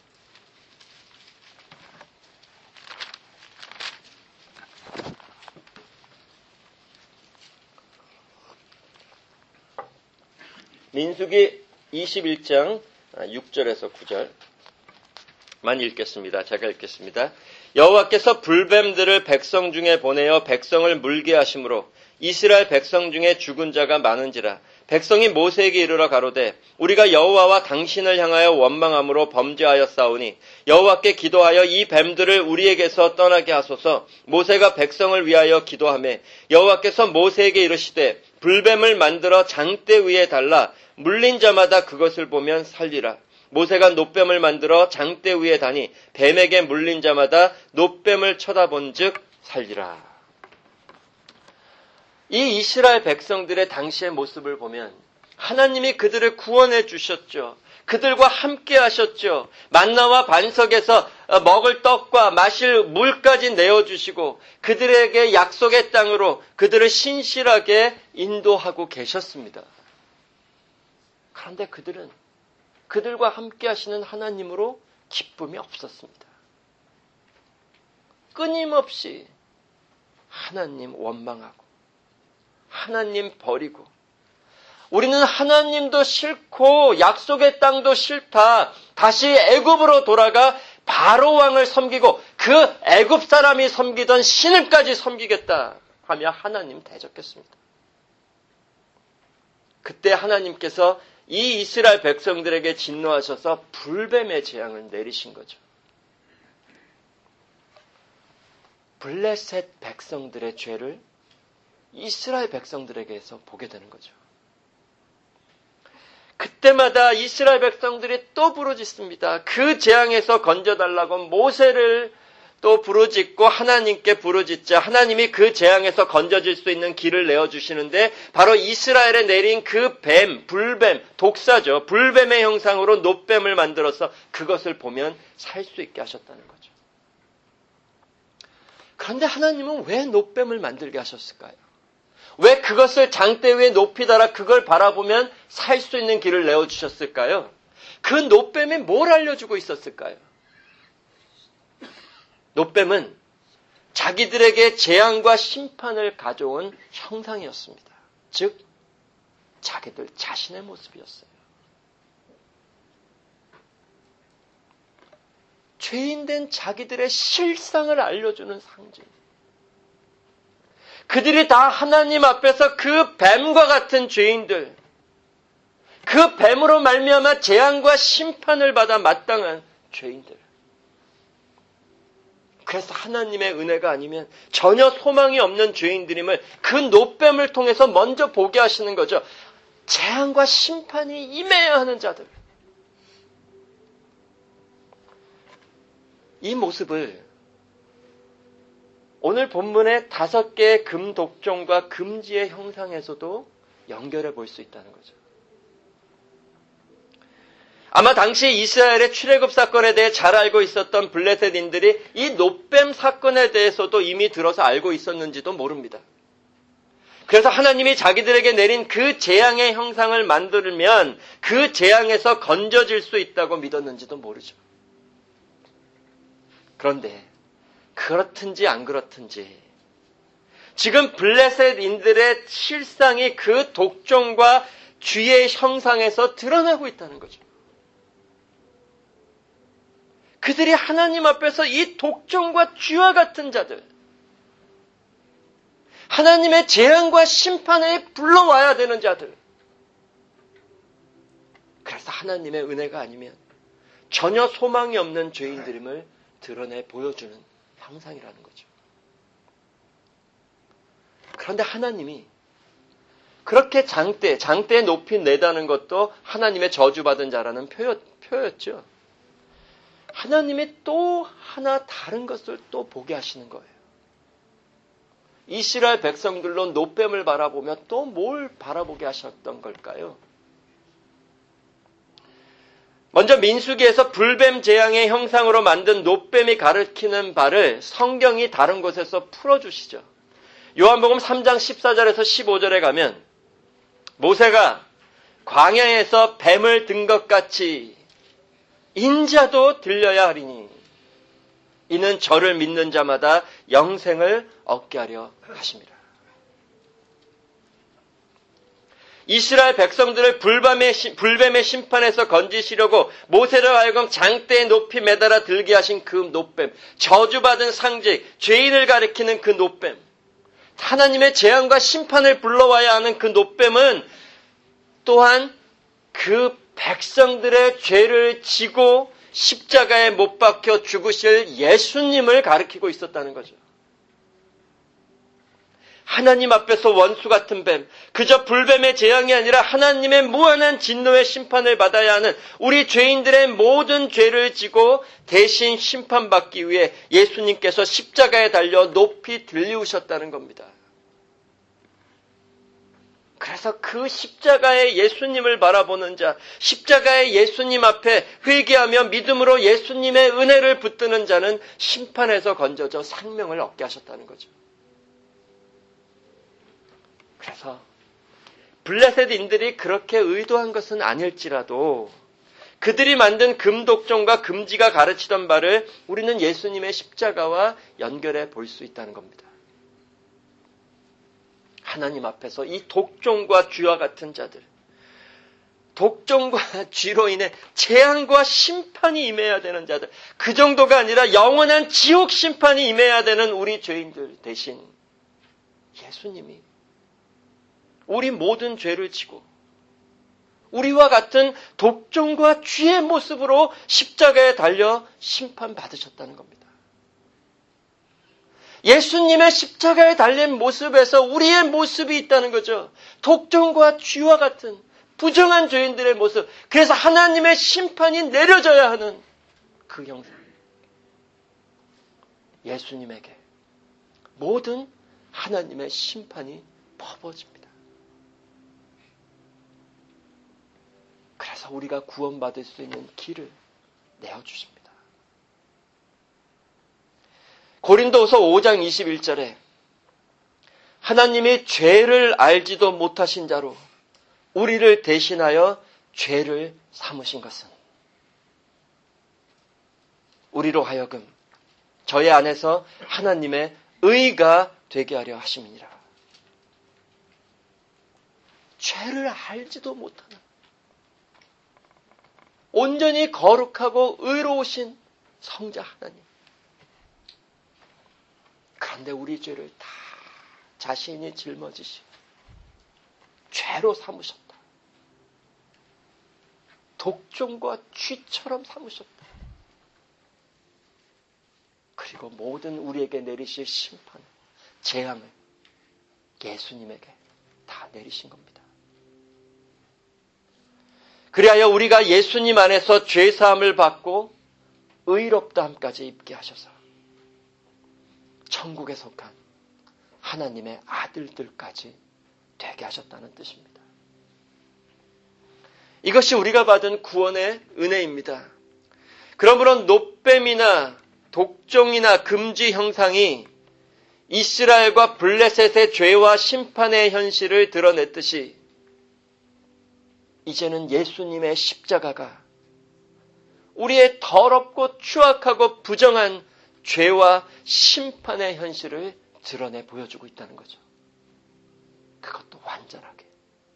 민수기 21장 6절에서 9절만 읽겠습니다. 제가 읽겠습니다. 여호와께서 불뱀들을 백성 중에 보내어 백성을 물게 하심으로 이스라엘 백성 중에 죽은 자가 많은지라 백성이 모세에게 이르러 가로되 우리가 여호와와 당신을 향하여 원망함으로 범죄하였사오니 여호와께 기도하여 이 뱀들을 우리에게서 떠나게 하소서. 모세가 백성을 위하여 기도하매 여호와께서 모세에게 이르시되 불뱀을 만들어 장대 위에 달라 물린 자마다 그것을 보면 살리라. 모세가 놋뱀을 만들어 장대 위에 다니 뱀에게 물린 자마다 놋뱀을 쳐다본즉 살리라. 이 이스라엘 백성들의 당시의 모습을 보면 하나님이 그들을 구원해 주셨죠. 그들과 함께 하셨죠. 만나와 반석에서 먹을 떡과 마실 물까지 내어주시고 그들에게 약속의 땅으로 그들을 신실하게 인도하고 계셨습니다. 그런데 그들은 그들과 함께 하시는 하나님으로 기쁨이 없었습니다. 끊임없이 하나님 원망하고 하나님 버리고 우리는 하나님도 싫고 약속의 땅도 싫다. 다시 애굽으로 돌아가 바로 왕을 섬기고 그 애굽 사람이 섬기던 신을까지 섬기겠다 하며 하나님 대적했습니다. 그때 하나님께서 이 이스라엘 백성들에게 진노하셔서 불뱀의 재앙을 내리신 거죠. 블레셋 백성들의 죄를 이스라엘 백성들에게서 보게 되는 거죠. 그때마다 이스라엘 백성들이 또 부르짖습니다. 그 재앙에서 건져달라고 모세를 또 부르짖고 하나님께 부르짖자 하나님이 그 재앙에서 건져질 수 있는 길을 내어주시는데 바로 이스라엘에 내린 그 뱀, 불뱀, 독사죠. 불뱀의 형상으로 놋뱀을 만들어서 그것을 보면 살 수 있게 하셨다는 거죠. 그런데 하나님은 왜 놋뱀을 만들게 하셨을까요? 왜 그것을 장대 위에 높이 달아 그걸 바라보면 살 수 있는 길을 내어주셨을까요? 그 놋뱀이 뭘 알려주고 있었을까요? 놋뱀은 자기들에게 재앙과 심판을 가져온 형상이었습니다. 즉 자기들 자신의 모습이었어요. 죄인된 자기들의 실상을 알려주는 상징. 그들이 다 하나님 앞에서 그 뱀과 같은 죄인들, 그 뱀으로 말미암아 재앙과 심판을 받아 마땅한 죄인들. 그래서 하나님의 은혜가 아니면 전혀 소망이 없는 죄인들임을 그 놋뱀을 통해서 먼저 보게 하시는 거죠. 재앙과 심판이 임해야 하는 자들. 이 모습을 오늘 본문의 5개의 금 독종과 금지의 형상에서도 연결해 볼 수 있다는 거죠. 아마 당시 이스라엘의 출애굽 사건에 대해 잘 알고 있었던 블레셋인들이 이 놋뱀 사건에 대해서도 이미 들어서 알고 있었는지도 모릅니다. 그래서 하나님이 자기들에게 내린 그 재앙의 형상을 만들면 그 재앙에서 건져질 수 있다고 믿었는지도 모르죠. 그런데 그렇든지 안 그렇든지 지금 블레셋인들의 실상이 그 독종과 쥐의 형상에서 드러나고 있다는 거죠. 그들이 하나님 앞에서 이 독종과 쥐와 같은 자들, 하나님의 재앙과 심판에 불러와야 되는 자들. 그래서 하나님의 은혜가 아니면 전혀 소망이 없는 죄인들임을 드러내 보여주는 형상이라는 거죠. 그런데 하나님이 그렇게 장대에 높이 내다는 것도 하나님의 저주받은 자라는 표였죠. 하나님이 또 하나 다른 것을 또 보게 하시는 거예요. 이스라엘 백성들로 놋뱀을 바라보며 또 뭘 바라보게 하셨던 걸까요? 먼저 민수기에서 불뱀 재앙의 형상으로 만든 놋뱀이 가리키는 바를 성경이 다른 곳에서 풀어주시죠. 요한복음 3장 14절에서 15절에 가면 모세가 광야에서 뱀을 든 것 같이 인자도 들려야 하리니 이는 저를 믿는 자마다 영생을 얻게 하려 하심이라. 이스라엘 백성들을 불뱀의 심판에서 건지시려고 모세를 하여금 장대에 높이 매달아 들게 하신 그 놋뱀, 저주받은 상징, 죄인을 가리키는 그 놋뱀, 하나님의 재앙과 심판을 불러와야 하는 그 놋뱀은 또한 그 백성들의 죄를 지고 십자가에 못 박혀 죽으실 예수님을 가리키고 있었다는 거죠. 하나님 앞에서 원수 같은 뱀, 그저 불뱀의 재앙이 아니라 하나님의 무한한 진노의 심판을 받아야 하는 우리 죄인들의 모든 죄를 지고 대신 심판받기 위해 예수님께서 십자가에 달려 높이 들리우셨다는 겁니다. 그래서 그 십자가의 예수님을 바라보는 자, 십자가의 예수님 앞에 회개하며 믿음으로 예수님의 은혜를 붙드는 자는 심판에서 건져져 생명을 얻게 하셨다는 거죠. 그래서 블레셋인들이 그렇게 의도한 것은 아닐지라도 그들이 만든 금독종과 금지가 가르치던 바를 우리는 예수님의 십자가와 연결해 볼 수 있다는 겁니다. 하나님 앞에서 이 독종과 쥐와 같은 자들, 독종과 쥐로 인해 재앙과 심판이 임해야 되는 자들, 그 정도가 아니라 영원한 지옥 심판이 임해야 되는 우리 죄인들 대신 예수님이 우리 모든 죄를 지고 우리와 같은 독종과 쥐의 모습으로 십자가에 달려 심판받으셨다는 겁니다. 예수님의 십자가에 달린 모습에서 우리의 모습이 있다는 거죠. 독종과 쥐와 같은 부정한 죄인들의 모습. 그래서 하나님의 심판이 내려져야 하는 그 형상. 예수님에게 모든 하나님의 심판이 퍼부어집니다. 그래서 우리가 구원받을 수 있는 길을 내어주십니다. 고린도후서 5장 21절에 하나님이 죄를 알지도 못하신 자로 우리를 대신하여 죄를 삼으신 것은 우리로 하여금 저의 안에서 하나님의 의가 되게 하려 하심이니라. 죄를 알지도 못하는 온전히 거룩하고 의로우신 성자 하나님. 그런데 우리 죄를 다 자신이 짊어지시고 죄로 삼으셨다. 독종과 쥐처럼 삼으셨다. 그리고 모든 우리에게 내리실 심판, 재앙을 예수님에게 다 내리신 겁니다. 그리하여 우리가 예수님 안에서 죄사함을 받고 의롭다함까지 입게 하셔서 천국에 속한 하나님의 아들들까지 되게 하셨다는 뜻입니다. 이것이 우리가 받은 구원의 은혜입니다. 그러므로 놋뱀이나 독종이나 금지 형상이 이스라엘과 블레셋의 죄와 심판의 현실을 드러냈듯이 이제는 예수님의 십자가가 우리의 더럽고 추악하고 부정한 죄와 심판의 현실을 드러내 보여주고 있다는 거죠. 그것도 완전하게.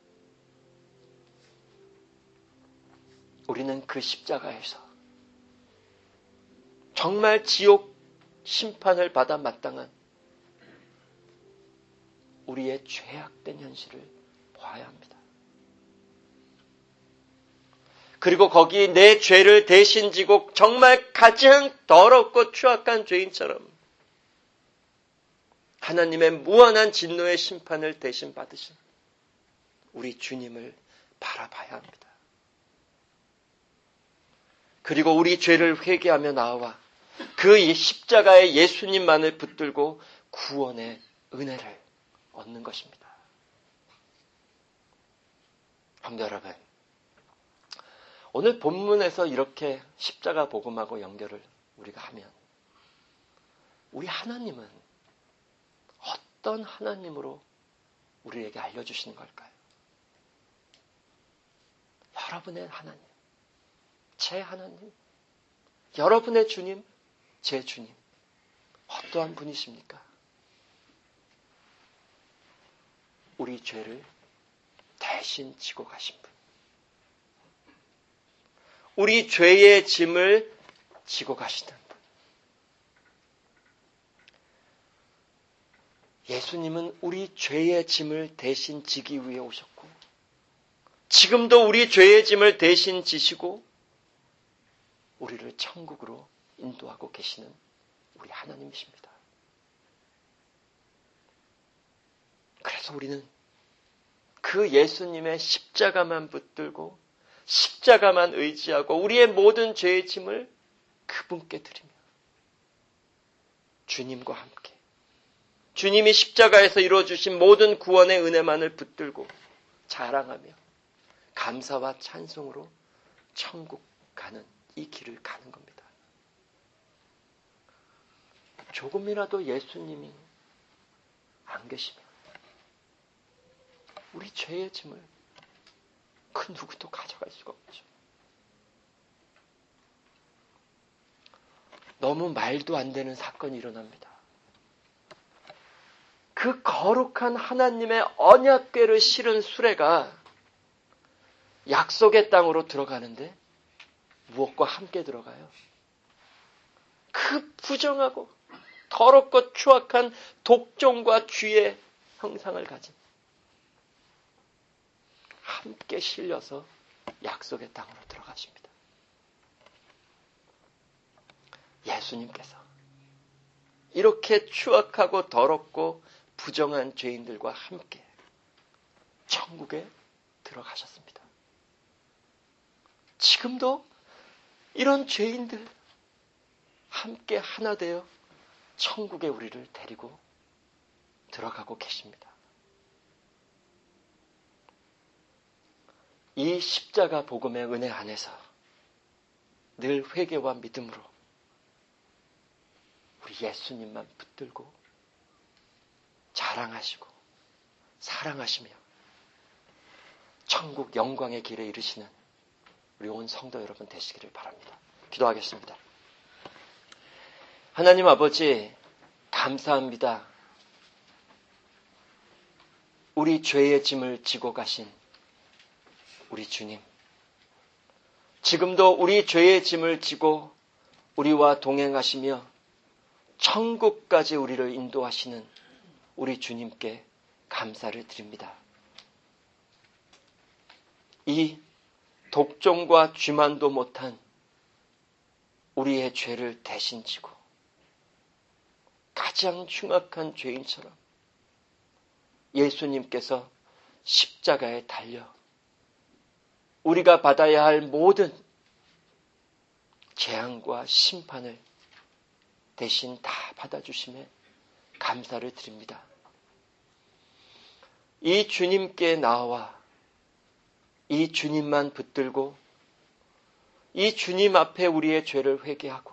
우리는 그 십자가에서 정말 지옥 심판을 받아 마땅한 우리의 죄악된 현실을 보아야 합니다. 그리고 거기 내 죄를 대신 지고 정말 가장 더럽고 추악한 죄인처럼 하나님의 무한한 진노의 심판을 대신 받으신 우리 주님을 바라봐야 합니다. 그리고 우리 죄를 회개하며 나와 그 십자가의 예수님만을 붙들고 구원의 은혜를 얻는 것입니다. 성도 여러분, 오늘 본문에서 이렇게 십자가 복음하고 연결을 우리가 하면 우리 하나님은 어떤 하나님으로 우리에게 알려주시는 걸까요? 여러분의 하나님, 제 하나님, 여러분의 주님, 제 주님, 어떠한 분이십니까? 우리 죄를 대신 지고 가신 분. 우리 죄의 짐을 지고 가시는 분. 예수님은 우리 죄의 짐을 대신 지기 위해 오셨고, 지금도 우리 죄의 짐을 대신 지시고, 우리를 천국으로 인도하고 계시는 우리 하나님이십니다. 그래서 우리는 그 예수님의 십자가만 붙들고 십자가만 의지하고 우리의 모든 죄의 짐을 그분께 드리며 주님과 함께 주님이 십자가에서 이루어주신 모든 구원의 은혜만을 붙들고 자랑하며 감사와 찬송으로 천국 가는 이 길을 가는 겁니다. 조금이라도 예수님이 안 계시면 우리 죄의 짐을 그 누구도 가져갈 수가 없죠. 너무 말도 안 되는 사건이 일어납니다. 그 거룩한 하나님의 언약궤를 실은 수레가 약속의 땅으로 들어가는데 무엇과 함께 들어가요? 그 부정하고 더럽고 추악한 독종과 쥐의 형상을 가진 함께 실려서 약속의 땅으로 들어가십니다. 예수님께서 이렇게 추악하고 더럽고 부정한 죄인들과 함께 천국에 들어가셨습니다. 지금도 이런 죄인들 함께 하나 되어 천국에 우리를 데리고 들어가고 계십니다. 이 십자가 복음의 은혜 안에서 늘 회개와 믿음으로 우리 예수님만 붙들고 자랑하시고 사랑하시며 천국 영광의 길에 이르시는 우리 온 성도 여러분 되시기를 바랍니다. 기도하겠습니다. 하나님 아버지, 감사합니다. 우리 죄의 짐을 지고 가신 우리 주님, 지금도 우리 죄의 짐을 지고 우리와 동행하시며 천국까지 우리를 인도하시는 우리 주님께 감사를 드립니다. 이 독종과 쥐만도 못한 우리의 죄를 대신 지고 가장 흉악한 죄인처럼 예수님께서 십자가에 달려 우리가 받아야 할 모든 재앙과 심판을 대신 다 받아주심에 감사를 드립니다. 이 주님께 나와 이 주님만 붙들고 이 주님 앞에 우리의 죄를 회개하고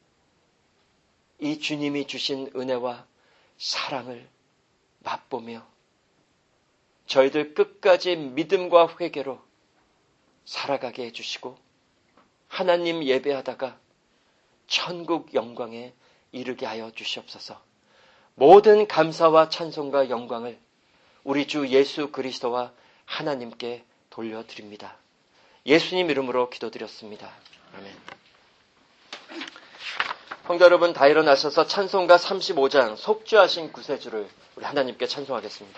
이 주님이 주신 은혜와 사랑을 맛보며 저희들 끝까지 믿음과 회개로 살아가게 해주시고 하나님 예배하다가 천국 영광에 이르게 하여 주시옵소서. 모든 감사와 찬송과 영광을 우리 주 예수 그리스도와 하나님께 돌려드립니다. 예수님 이름으로 기도드렸습니다. 아멘. 성도 여러분, 다 일어나셔서 찬송가 35장 속죄하신 구세주를 우리 하나님께 찬송하겠습니다.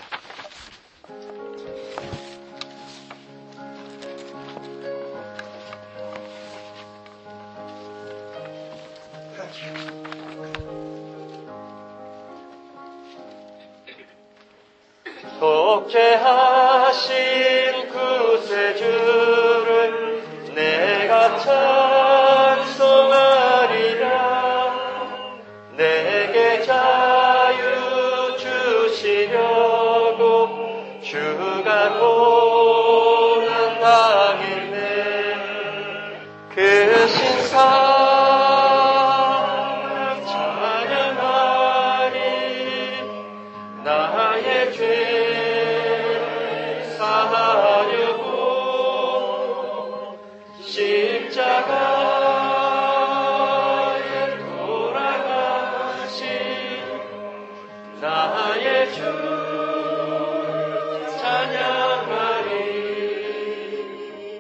속죄하신 구세주를 내가 찬송하리라. 내게 자유 주시려고 주가 고난 당했네. 그 신사랑 찬양하리. 나의 죄 사하려고 십자가에 돌아가신 나의 주 찬양하리.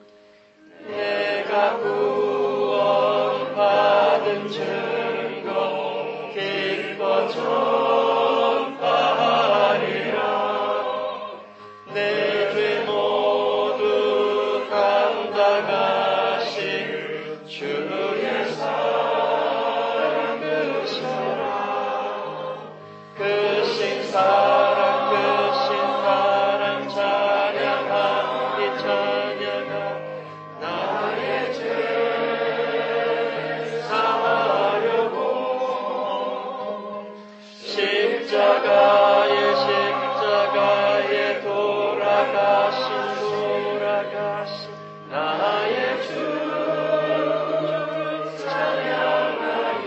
내가 구원받은 증거 기뻐 전파하리라. 내 죄 모두 감당하신 주의 사랑 크셔라. 크신 사랑 찬양하리. 찬양하. 나의 죄 사하려고 십자가에 돌아가신 나의 주 찬양하리.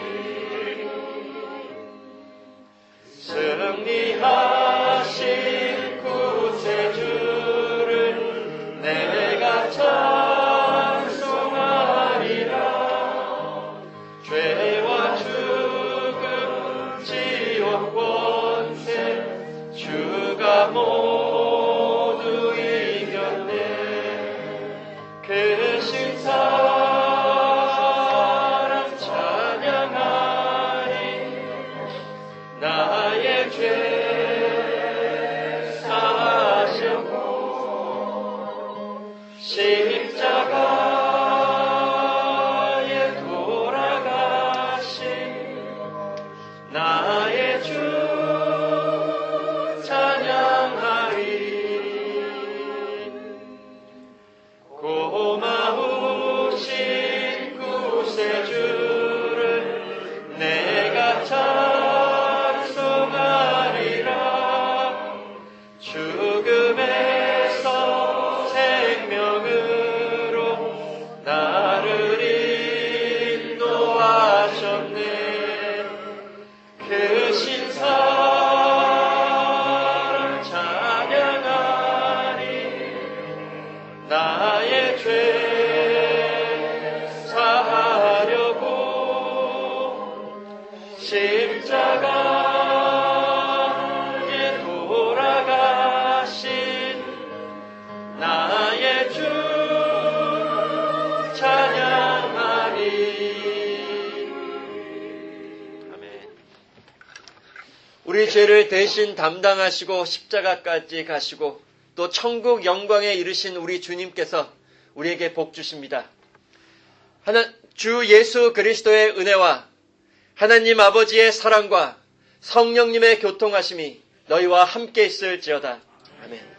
승리하신 구세주를 내가 찬송하리라. 죄와 죽음 지옥 권세 주가 모두 이겼네. 크신 사랑 찬양하리. 나의 죄 사하셨고 십자가에 돌아가신 나의 주 찬양하리. 고마우신 구세주를 내가 찬송하리라. 죽음에서 생명으로 나를 인도하셨네. 크신 사랑 찬양하리. 나의 죄 사하려고 십자가에 돌아가신 나의 주 찬양하리. 아멘. 우리 죄를 대신 담당하시고 십자가까지 가시고 또 천국 영광에 이르신 우리 주님께서 우리에게 복 주십니다. 주 예수 그리스도의 은혜와 하나님 아버지의 사랑과 성령님의 교통하심이 너희와 함께 있을지어다. 아멘.